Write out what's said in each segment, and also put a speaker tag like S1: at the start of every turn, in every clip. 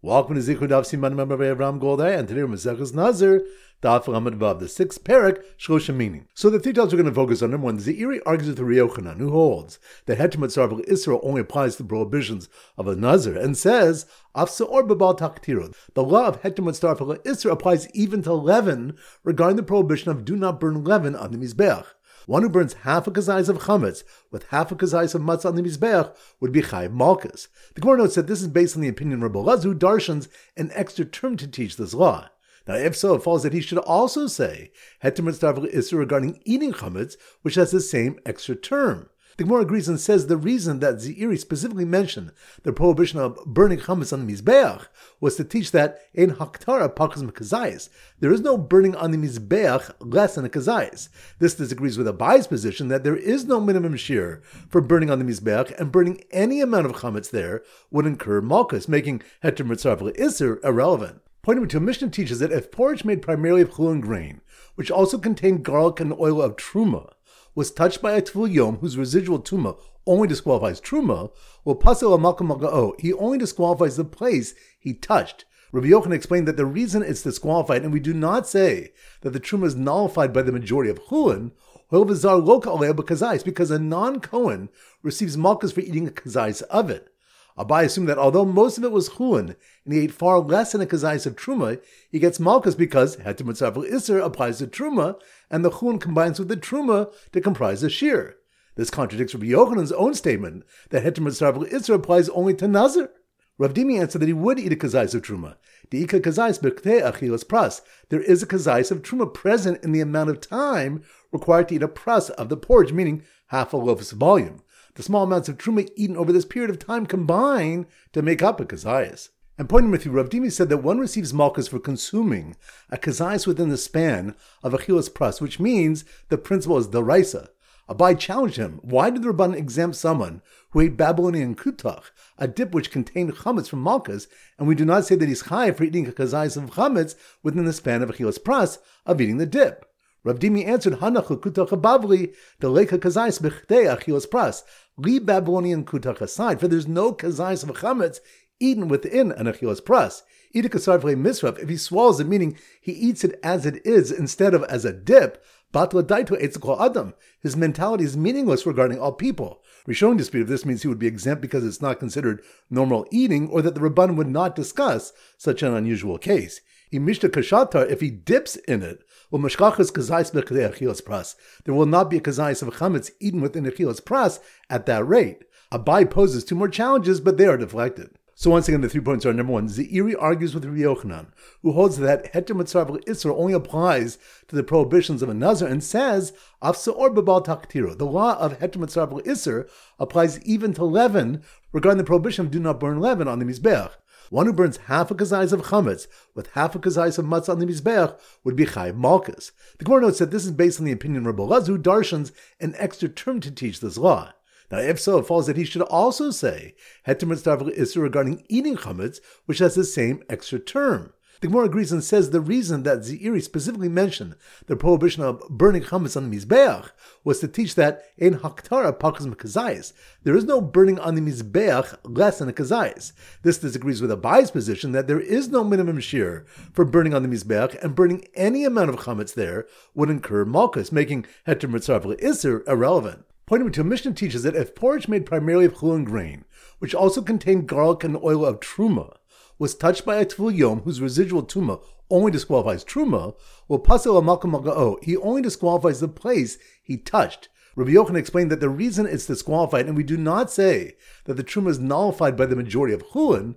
S1: Welcome to Zichud Daf Siman Member Avram Goldei, and today we're Maseches Nazir, Daf Lamed Vav, the sixth parak, Shloshim meaning. So the three topics we're going to focus on. Number one, Zeiri argues with Rabbi Yochanan, who holds that Heter Mitzvah Israel only applies to the prohibitions of a Nazir, and says, Afseor Bebal Taktiro. The law of Heter Mitzvah Israel applies even to leaven, regarding the prohibition of do not burn leaven on the Mizbeach. One who burns half a kazayis of chametz with half a kazayis of matzah on the mizbeach would be chayiv malchus. The Gemara notes that this is based on the opinion of Rabbi Elazar, who darshans an extra term to teach this law. Now, if so, it follows that he should also say heter mitzvah isur regarding eating chametz, which has the same extra term. The Gemara agrees and says the reason that Zeiri specifically mentioned the prohibition of burning chametz on the mizbeach was to teach that ein haktara pachas mekazayis. There is no burning on the mizbeach less than a kazayis. This disagrees with Abai's position that there is no minimum shear for burning on the mizbeach, and burning any amount of chametz there would incur malchus, making heter mitzvah isur irrelevant. Pointing to a Mishnah teaches that if porridge made primarily of chulin grain, which also contained garlic and oil of truma, was touched by a tvul yom whose residual tuma only disqualifies truma, will pasel malkam magao. He only disqualifies the place he touched. Rabbi Yochanan explained that the reason it's disqualified, and we do not say that the truma is nullified by the majority of chulin, because a non-Kohen receives malchus for eating a kazayis of it. Abai assumed that although most of it was chulin, and he ate far less than a kazayis of truma, he gets malchus because heter mitzvah isur applies to truma, and the chulin combines with the truma to comprise the shear. This contradicts Rabbi Yochanan's own statement that heter mitzvah isur applies only to nazir. Rav Dimi answered that he would eat a kazayis of truma. Deika kazayis b'ktei achilas pras. There is a kazayis of truma present in the amount of time required to eat a pras of the porridge, meaning half a loaf's volume. The small amounts of truma eaten over this period of time combine to make up a kazayis. And pointing with you, Rav Dimi said that one receives malchus for consuming a kazayis within the span of achilas pras, which means the principle is deraisa. Abai challenged him, why did the Rabban exempt someone who ate Babylonian kutach, a dip which contained chametz from malchus, and we do not say that he's chayiv for eating a kazayis of chametz within the span of achilas pras of eating the dip? Rav Dimi answered, Hanach kutach habavli, the leka kazayis b'chdei achilas pras. Leave Babylonian kutach aside, for there's no kazayis of chametz eaten within an achilas pras. Eat a kasar v'le misraf, if he swallows it, meaning he eats it as it is instead of as a dip, batla daito etzikol adam. His mentality is meaningless regarding all people. Rishonim dispute if this means he would be exempt because it's not considered normal eating, or that the Rabban would not discuss such an unusual case. Imishta kashatar, if he dips in it, there will not be a kazayis of chametz eaten within achilas pras at that rate. Abai poses two more challenges, but they are deflected. So once again, the 3 points are: number one, Zeiri argues with Rabbi Yochanan, who holds that heter mitzvah isur only applies to the prohibitions of a nazir, and says afseor bebal taktiro. The law of heter mitzvah isur applies even to leaven, regarding the prohibition of do not burn leaven on the mizbeach. One who burns half a kazayis of chametz with half a kazayis of matzah on the mizbeach would be chayiv malchus. The Gemara notes that this is based on the opinion of Rabbi Elazar, who darshans an extra term to teach this law. Now, if so, it follows that he should also say heter mitzvah isur regarding eating chametz, which has the same extra term. The Gemara agrees and says the reason that Zeiri specifically mentioned the prohibition of burning chametz on the mizbeach was to teach that ein haktara pachas mekazayis. There is no burning on the mizbeach less than a kazayis. This disagrees with Abai's position that there is no minimum shear for burning on the mizbeach, and burning any amount of chametz there would incur malchus, making heter mitzvah isur irrelevant. Pointing to a Mishnah teaches that if porridge made primarily of chulin grain, which also contained garlic and oil of truma, was touched by a tvul yom whose residual tuma only disqualifies truma, will pasel malkam magao. He only disqualifies the place he touched. Rabbi Yochanan explained that the reason it's disqualified, and we do not say that the truma is nullified by the majority of chulin,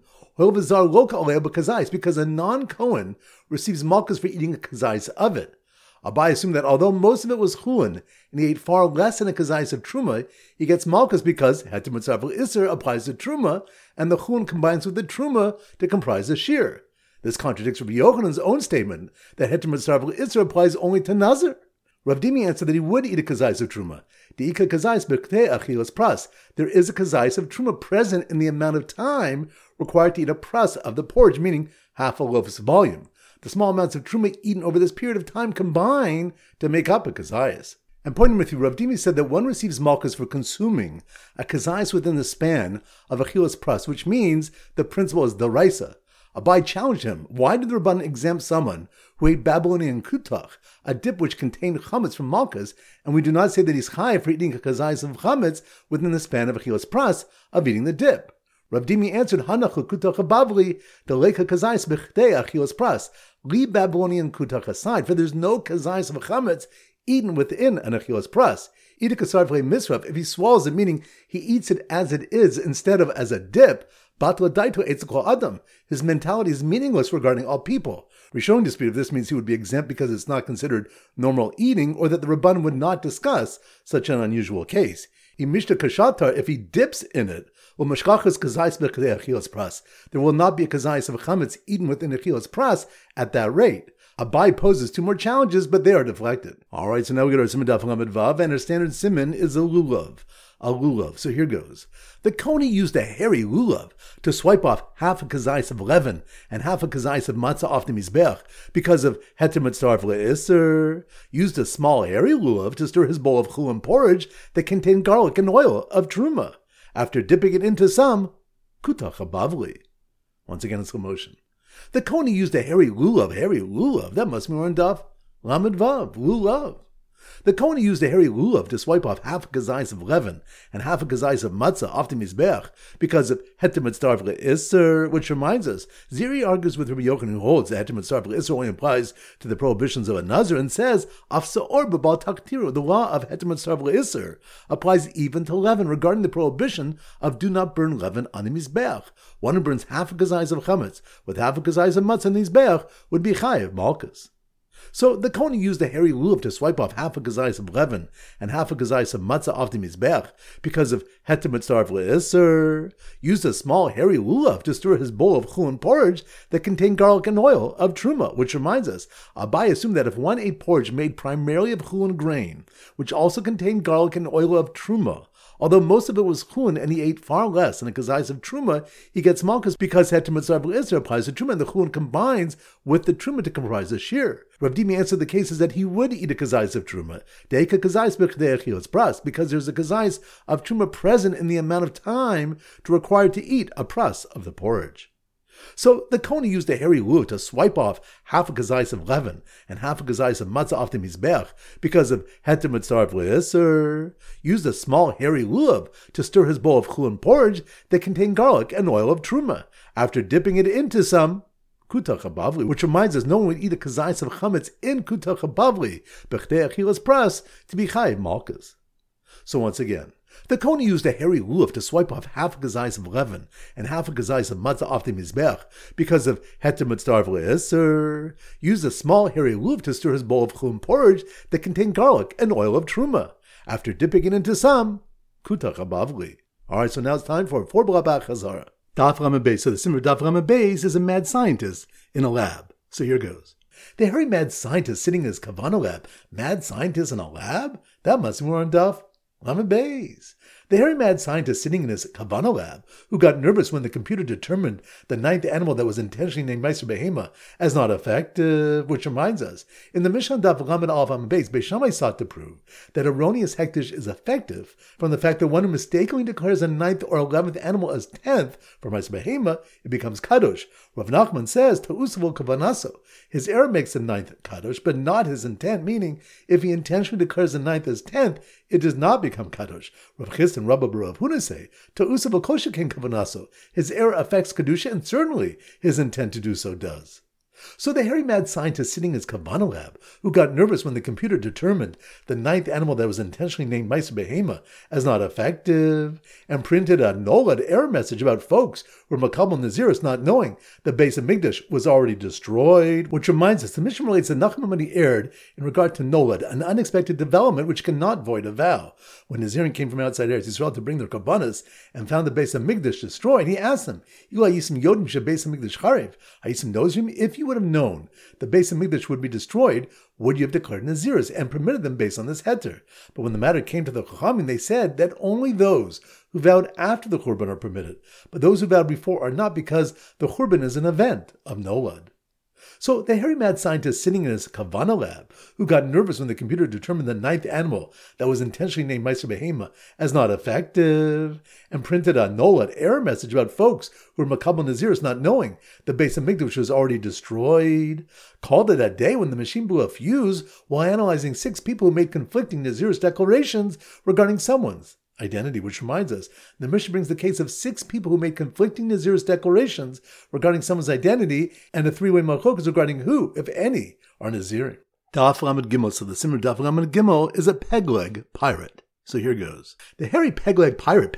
S1: because a non-Kohen receives malchus for eating a kazayis of it. Abai assumed that although most of it was chulin, and he ate far less than a kazayis of truma, he gets malchus because heter mitzvah isur applies to truma, and the chulin combines with the truma to comprise the shear. This contradicts Rabbi Yochanan's own statement that heter mitzvah isur applies only to nazir. Rav Dimi answered that he would eat a kazayis of truma. Deika kazayis b'ktei achilas pras. There is a kazayis of truma present in the amount of time required to eat a pras of the porridge, meaning half a loaf's volume. The small amounts of truma eaten over this period of time combine to make up a kazayis. And pointing with you, Rav Dimi said that one receives malchus for consuming a kazayis within the span of achilas pras, which means the principle is deraisa. Abai challenged him, why did the Rabban exempt someone who ate Babylonian kutach, a dip which contained chametz from malchus, and we do not say that he's chayav for eating a kazayis of chametz within the span of achilas pras, of eating the dip? Rav Dimi answered, Hanach kutach habavli, the leka kazayis bechdei achilas pras. Leave Babylonian kutach aside, for there's no kazayis of chametz eaten within an achilas pras. Eat a kasar v'le misraf, if he swallows it, meaning he eats it as it is instead of as a dip, batla daito etzekol adam. His mentality is meaningless regarding all people. Rishon dispute if this means he would be exempt because it's not considered normal eating, or that the Rabban would not discuss such an unusual case. Imishta kashatar, if he dips in it, there will not be a kazayis of chametz eaten within achilas pras at that rate. Abai poses two more challenges, but they are deflected. Alright, so now we get our Siman Daf Lamed Vav, and our standard Siman is a lulav. A lulav. So here goes. The Koni used a hairy lulav to swipe off half a kazayis of leaven and half a kazayis of matzah off the mizbech because of heter mitzaref le'isr. Used a small hairy lulav to stir his bowl of chulam porridge that contained garlic and oil of truma. After dipping it into some kutach habavli. Once again in slow motion. The Koni used a hairy lulav, that must be more in Daf Lamed Vav, lulav. The Koni used a hairy lulav to swipe off half a kazayis of leaven and half a kazayis of matzah off the mizbech because of heter mitzaref le'isr, which reminds us, Ziri argues with Rabbi Yochanan, who holds that heter mitzaref le'isr only applies to the prohibitions of a nazir, and says, af sa'or b'bal taktiru, the law of heter mitzaref le'isr applies even to leaven regarding the prohibition of do not burn leaven on the mizbech. One who burns half a kazayis of chametz with half a kazayis of matzah on the mizbech would be chayav malchus. So the Koni used a hairy lulav to swipe off half a kazayis of leaven and half a kazayis of matzah off the mizbech because of heter mitzaref le'isr. Used a small hairy lulav to stir his bowl of chulin porridge that contained garlic and oil of truma, which reminds us, Abai assumed that if one ate porridge made primarily of chulin grain, which also contained garlic and oil of truma, although most of it was chulin and he ate far less than a kazayis of truma, he gets malchus because heter mitzaref le'isr applies to truma, and the chulin combines with the truma to comprise the shir. Rav Dimi answered the cases that he would eat a kazayis of truma, deika kazayis bechdei achilas pras, because there's a kazayis of truma present in the amount of time to require to eat a pras of the porridge. So the Koni used a hairy lulav to swipe off half a kazayis of leaven and half a kazayis of matzah off the mizbech because of heter mitzaref le'isr. Used a small hairy lulav to stir his bowl of chulin porridge that contained garlic and oil of truma. After dipping it into some kutach habavli, which reminds us no one would eat a kazayis of chametz in kutach habavli bechdei achilas pras to be chayav malchus. So once again, the Koni used a hairy lulav to swipe off half a kazayis of leaven and half a kazayis of matzah off the mizbech because of heter mitzaref le'isr. Used a small hairy lulav to stir his bowl of chulin porridge that contained garlic and oil of truma. After dipping it into some kutach habavli. Alright, so now it's time for 4 Blabach Chazara. Daf Lamed Beis. So the Simmer Daf Lamed Beis is a mad scientist in a lab. So here goes. The hairy mad scientist sitting in his Kavanah lab. Mad scientist in a lab? That must be more on Daf Lamed Beis. The hairy mad scientist sitting in his Kavanah lab, who got nervous when the computer determined the ninth animal that was intentionally named Meiser Behema as not effective, which reminds us, in the Mishnah Daf Lamed Aleph Amud Beis, Beis Shammai sought to prove that erroneous hektish is effective from the fact that one who mistakenly declares a ninth or 11th animal as 10th for Meiser Behema, it becomes kadosh. Rav Nachman says, Ta'usavol Kavanaso, his error makes the ninth kadosh, but not his intent, meaning if he intentionally declares the ninth as 10th, it does not become kadosh. Rav Chisda and Rabba Bar Rav Huna say, Ta'usavol Koshakin Kavanaso, his error affects kedusha, and certainly his intent to do so does. So the hairy mad scientist sitting in his Kavanah lab, who got nervous when the computer determined the ninth animal that was intentionally named Meiser Behema as not effective, and printed a Nolad error message about folks who were Makabel Naziris not knowing the Beis Hamikdash was already destroyed, which reminds us the Mishnah relates that Nachman when he erred in regard to Nolad, an unexpected development which cannot void a vow. When Nazirim came from outside Eretz Yisrael to bring their Kabbanas and found the Beis Hamikdash destroyed, he asked them, Ilah Yisim Yodim She Beis Hamikdash Charev, Hayisim Nozrim, if you would have known the Beis Hamikdash would be destroyed, would you have declared Naziris and permitted them based on this heter? But when the matter came to the Chachamim, they said that only those who vowed after the Churban are permitted, but those who vowed before are not, because the Churban is an event of Nolad. So the hairy mad scientist sitting in his Kavana lab, who got nervous when the computer determined the ninth animal that was intentionally named Meister Behema as not effective, and printed a NOLAD error message about folks who were Makabel Naziris not knowing the base of Mikdash was already destroyed, called it a day when the machine blew a fuse while analyzing 6 people who made conflicting Naziris declarations regarding someone's identity, which reminds us, the Mishnah brings the case of 6 people who made conflicting Naziris declarations regarding someone's identity and a 3-way machlokas regarding who, if any, are Nazirim. Daf Lamed Gimel, so the Simmer Daf Lamed Gimel is a peg-leg pirate. So here goes. The hairy peg-leg pirate,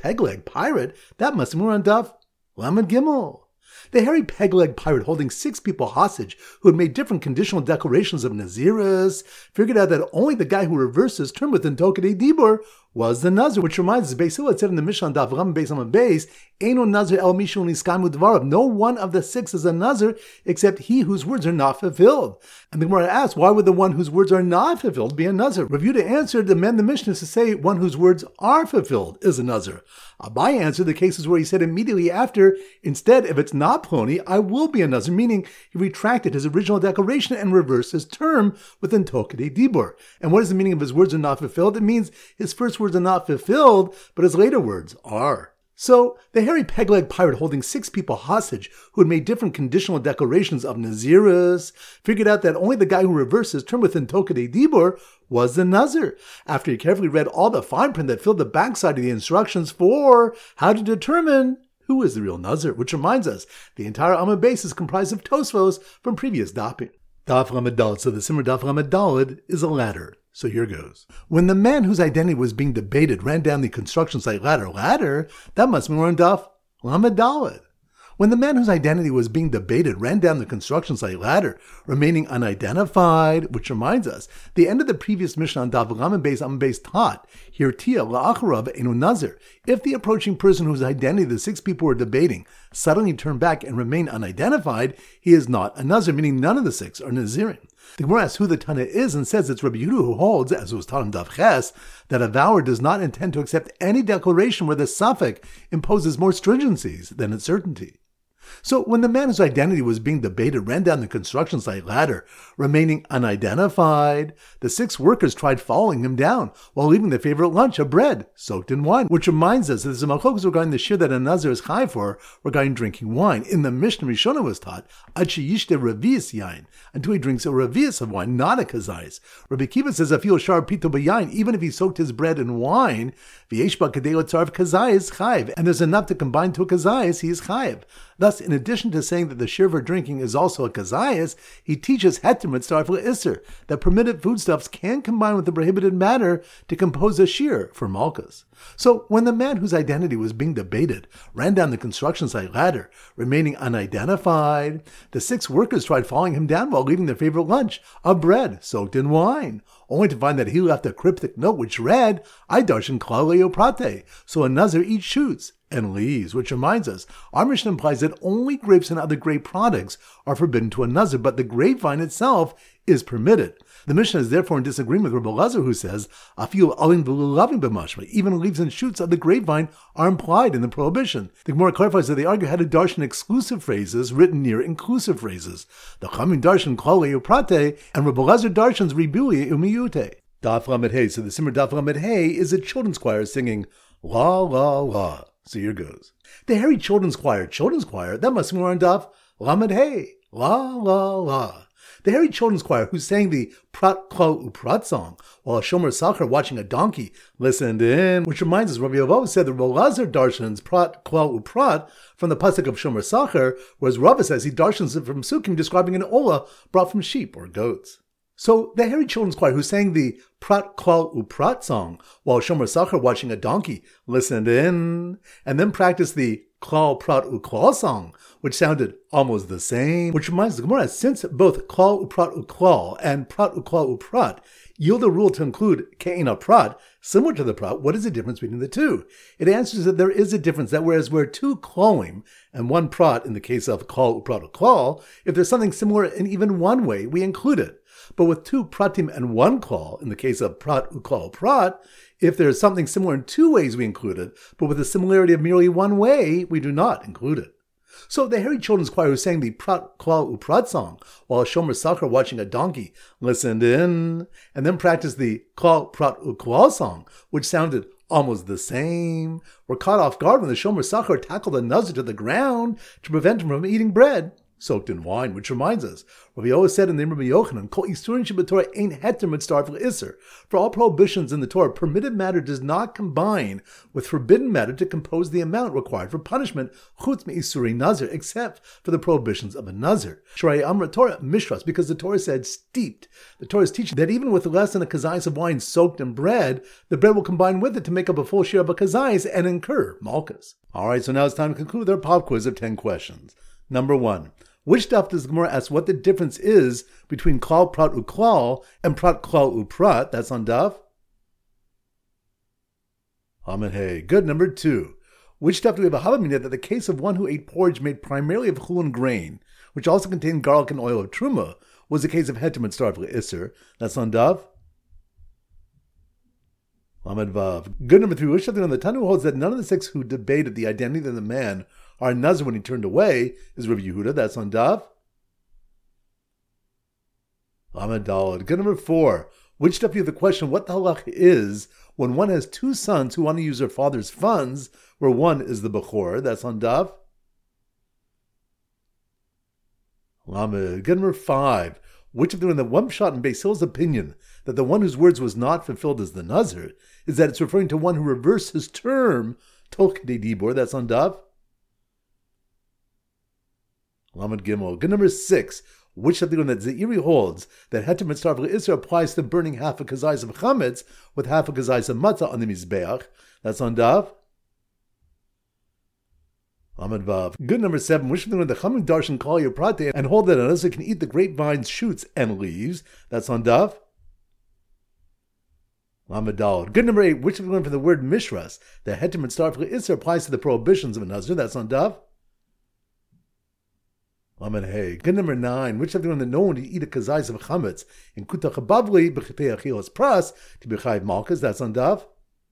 S1: that must be more on Daf Lamed Gimel. The hairy peg-leg pirate holding 6 people hostage who had made different conditional declarations of Naziris figured out that only the guy who reversed his term within Tokadei Dibur was the Nazir, which reminds us, Beis Hillel said in the Mishnah on Daf Ram Beis Amud Beis, Eino Nazir el Mishul Niskamu Dvarav. No one of the 6 is a Nazir except he whose words are not fulfilled. And the Gemara asks, why would the one whose words are not fulfilled be a Nazir? Rav Yehuda answered, the man the Mishnah is to say one whose words are fulfilled is a Nazir. Abai answered the cases where he said immediately after, instead, if it's not Ploni, I will be a Nazir, meaning he retracted his original declaration and reversed his term within Tokadei Dibur. And what is the meaning of his words are not fulfilled? It means his first words are not fulfilled, but his later words are. So, the hairy peg-leg pirate holding 6 people hostage who had made different conditional declarations of Naziris figured out that only the guy who reversed his term within Tokadei Dibur was the Nazir, after he carefully read all the fine print that filled the backside of the instructions for how to determine who is the real Nazir, which reminds us, the entire Amud Beis is comprised of Tosfos from previous dapim. Daf Lamed Daled, so the Simmer Daf Lamed Daled is a ladder. So here goes. When the man whose identity was being debated ran down the construction site ladder, that must be more on Daf Lamed Daled. When the man whose identity was being debated ran down the construction site ladder, remaining unidentified, which reminds us, the end of the previous Mishnah on Daf Lamed Beis Amud Beis taught, Hirtia la'acharav enu nazir. If the approaching person whose identity the 6 people were debating suddenly turned back and remained unidentified, he is not a nazir, meaning none of the 6 are nazirim. The Gemara asks who the Tana is and says it's Rabbi Yehuda who holds, as was taught in Daf Ches, that a vower does not intend to accept any declaration where the suffix imposes more stringencies than its certainty. So when the man whose identity was being debated ran down the construction site ladder, remaining unidentified, the 6 workers tried following him down while leaving their favorite lunch, a bread soaked in wine, which reminds us that there's a machlokas regarding the shir that a nazir is chai for regarding drinking wine. In the Mishnah Rishonah was taught, ad sheyishte revius yain, until he drinks a revius of wine, not a kazayis. Rabbi Kiva says, afil shar pito b'yain, even if he soaked his bread in wine, v'yeshba kadei lotzarv kazayis chayv, and there's enough to combine to a kazayis, he is chayv. Thus, in addition to saying that the shir for drinking is also a kazayas, he teaches heter mitzarf le'isser, that permitted foodstuffs can combine with the prohibited matter to compose a shir for malchus. So, when the man whose identity was being debated ran down the construction site ladder, remaining unidentified, the 6 workers tried following him down while leaving their favorite lunch, a bread soaked in wine, only to find that he left a cryptic note which read, I darshan klal leoprate, so a nazir eats shoots and leaves, which reminds us, our Mishnah implies that only grapes and other grape products are forbidden to a nazir, but the grapevine itself is permitted. The Mishnah is therefore in disagreement with Rabbi Elazar, who says, Afil alin v'lulavim b'mashma, even leaves and shoots of the grapevine are implied in the prohibition. The Gemara clarifies that they argue how to darshan exclusive phrases written near inclusive phrases. The Chamin darshan klal leoprate, and Rabbi Elazar darshans ribuye umiyute. Daf Lamed Hey, so the Simmer Daf Lamed Hey is a children's choir singing La La La. So here goes. The hairy children's choir, that must be more on Daf Lamed Hey, La La La. The hairy children's choir who sang the Prat Klal Uprat song while a Shomer Sachar watching a donkey listened in, which reminds us, Rabbi Yovav said that Rabbi Elazar darshans Prat Klal Uprat from the pasuk of Shomer Sachar, whereas Rava says he darshans it from Sukkim describing an olah brought from sheep or goats. So the hairy children's choir who sang the Prat Klal Uprat song while Shomer Sachar watching a donkey listened in, and then practiced the Klal Prat Uklal song, which sounded almost the same, which reminds the Gemara, since both Klal Uprat Uklal and Prat Uklal Uprat yield a rule to include Ke'ena Prat, similar to the Prat, what is the difference between the two? It answers that there is a difference, that whereas we're 2 Klalim and 1 Prat in the case of Klal Uprat Uklal, if there's something similar in even one way, we include it. But with 2 Pratim and 1 Klal, in the case of Prat Uklal Prat, if there is something similar in 2 ways, we include it, but with a similarity of merely 1 way, we do not include it. So the Harry Children's Choir who sang the Prat Klal Uprat song while a Shomer Sachar watching a donkey listened in and then practiced the Klal Prat Uklal song, which sounded almost the same, were caught off guard when the Shomer Sachar tackled a Nazir to the ground to prevent him from eating bread soaked in wine, which reminds us, Rabbi always said in the name of Rabbi Yochanan, Kol Isurin Shebetorah Ein Heter Mitzdarf L'Isser. For all prohibitions in the Torah, permitted matter does not combine with forbidden matter to compose the amount required for punishment, Chutz Me'Isuri Nazir, except for the prohibitions of a Nazir. Shrei Amra Torah Mishras, because the Torah said steeped. The Torah is teaching that even with less than a kazayas of wine soaked in bread, the bread will combine with it to make up a full share of a kazayas and incur malchus. Alright, so now it's time to conclude our pop quiz of 10 questions. Number 1. Which daf does the Gemara ask what the difference is between klal prat uklal and prat klal uprat? That's on daf. Amen. Hey, good. Number 2. Which daf do we have a havamina that the case of one who ate porridge made primarily of chulun grain, which also contained garlic and oil of truma, was the case of heter mitzdarf le'isser? That's on daf. Lamed vav. Good. Number 3. Which daf on the Tanu holds that none of the 6 who debated the identity of the man are nazir when he turned away is Rabbi Yehuda. That's on daf. Lamed daled. Good. Number 4. Which daf you have the question what the halach is when one has 2 sons who want to use their father's funds, where one is the bechor? That's on daf. Lamed. Good. Number 5. Which of them in the one shot in Beis Hill's opinion that the one whose words was not fulfilled as the nazir is that it's referring to one who reversed his term toch de dibor? That's on daf. Lamed Gimel. Good. Number 6. Which of the one that Zeiri holds that heter mitzdarf le'isser applies to burning half a kazayis of chametz with half a kazayis of matzah on the mizbeach? That's on daf. Lamed Vav. Good. Number 7. Which of the one that Chachamim darshan kol yoprate and hold that another can eat the grapevine's shoots and leaves? That's on daf. Lamed Daled. Good. Number 8. Which of the one from the word mishras that heter mitzdarf le'isser applies to the prohibitions of a nazir? That's on daf. Lamed Hey. Good. Number 9. Which of the one that no one to eat a kazayis of chametz in kuta chabavli b'chitei achilas pras to be chayiv malchus? That's on daf.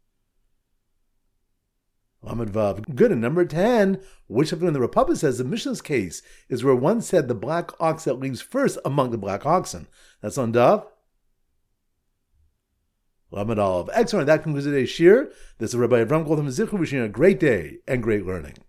S1: Lamed Vav. Good. And number 10. Which of the one the Republic says the Mishnah's case is where one said the black ox that leaves first among the black oxen? That's on daf. Lamed Aleph. Excellent. That concludes today's shir. This is Rabbi Avram Goldman Zichru wishing you a great day and great learning.